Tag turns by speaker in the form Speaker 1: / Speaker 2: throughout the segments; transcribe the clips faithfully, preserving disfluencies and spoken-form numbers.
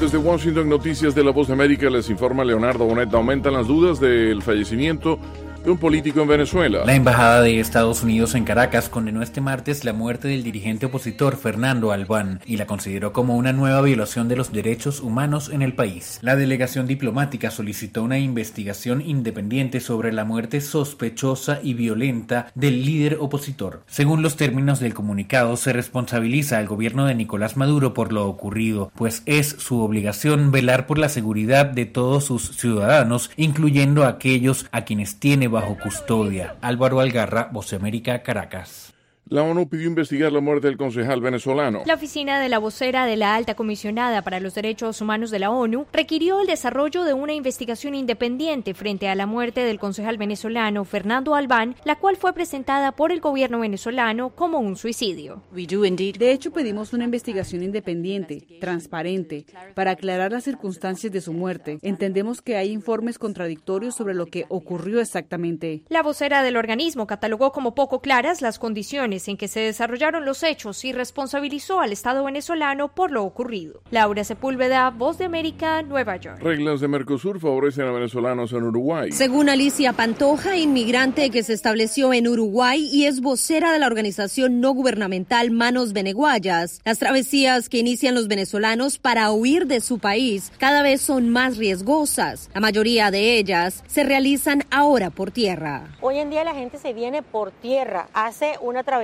Speaker 1: Desde Washington, Noticias de la Voz de América, les informa Leonardo Bonet. Aumentan las dudas del fallecimiento de un político en Venezuela.
Speaker 2: La Embajada de Estados Unidos en Caracas condenó este martes la muerte del dirigente opositor Fernando Albán y la consideró como una nueva violación de los derechos humanos en el país. La delegación diplomática solicitó una investigación independiente sobre la muerte sospechosa y violenta del líder opositor. Según los términos del comunicado, se responsabiliza al gobierno de Nicolás Maduro por lo ocurrido, pues es su obligación velar por la seguridad de todos sus ciudadanos, incluyendo a aquellos a quienes tiene bajo custodia. Álvaro Algarra, Voz de América, Caracas.
Speaker 1: La ONU pidió investigar la muerte del concejal venezolano.
Speaker 3: La oficina de la vocera de la Alta Comisionada para los Derechos Humanos de la ONU requirió el desarrollo de una investigación independiente frente a la muerte del concejal venezolano Fernando Albán, la cual fue presentada por el gobierno venezolano como un suicidio.
Speaker 4: De hecho, pedimos una investigación independiente, transparente, para aclarar las circunstancias de su muerte. Entendemos que hay informes contradictorios sobre lo que ocurrió exactamente.
Speaker 3: La vocera del organismo catalogó como poco claras las condiciones en que se desarrollaron los hechos y responsabilizó al Estado venezolano por lo ocurrido. Laura Sepúlveda, Voz de América, Nueva York.
Speaker 1: Reglas de Mercosur favorecen a venezolanos en Uruguay.
Speaker 5: Según Alicia Pantoja, inmigrante que se estableció en Uruguay y es vocera de la organización no gubernamental Manos Beneguayas, las travesías que inician los venezolanos para huir de su país cada vez son más riesgosas. La mayoría de ellas se realizan ahora por tierra.
Speaker 6: Hoy en día la gente se viene por tierra, hace una travesía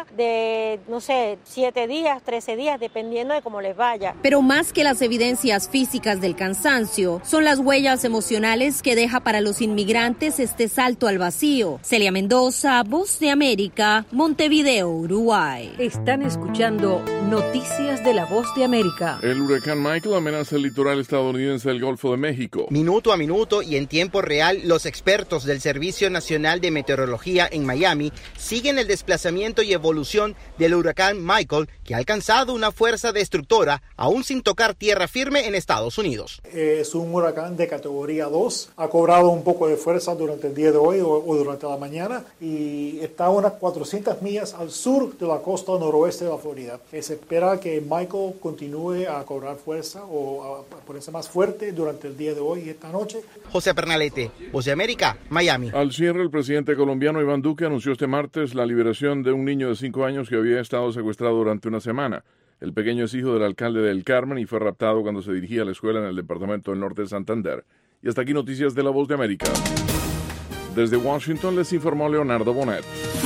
Speaker 6: de, no sé, siete días, trece días, dependiendo de cómo les vaya.
Speaker 5: Pero más que las evidencias físicas del cansancio, son las huellas emocionales que deja para los inmigrantes este salto al vacío. Celia Mendoza, Voz de América, Montevideo, Uruguay.
Speaker 7: Están escuchando Noticias de la Voz de América.
Speaker 1: El huracán Michael amenaza el litoral estadounidense del Golfo de México.
Speaker 8: Minuto a minuto y en tiempo real, los expertos del Servicio Nacional de Meteorología en Miami siguen el desplazamiento y evolución del huracán Michael, que ha alcanzado una fuerza destructora aún sin tocar tierra firme en Estados Unidos.
Speaker 9: Es un huracán de categoría dos, ha cobrado un poco de fuerza durante el día de hoy o, o durante la mañana y está a unas cuatrocientas millas al sur de la costa noroeste de la Florida. Se espera que Michael continúe a cobrar fuerza o a ponerse más fuerte durante el día de hoy y esta noche.
Speaker 8: José Pernalete, Voz de América, Miami.
Speaker 1: Al cierre, el presidente colombiano Iván Duque anunció este martes la liberación de un niño de cinco años que había estado secuestrado durante una semana. El pequeño es hijo del alcalde del Carmen y fue raptado cuando se dirigía a la escuela en el departamento del norte de Santander. Y hasta aquí Noticias de la Voz de América. Desde Washington les informó Leonardo Bonet.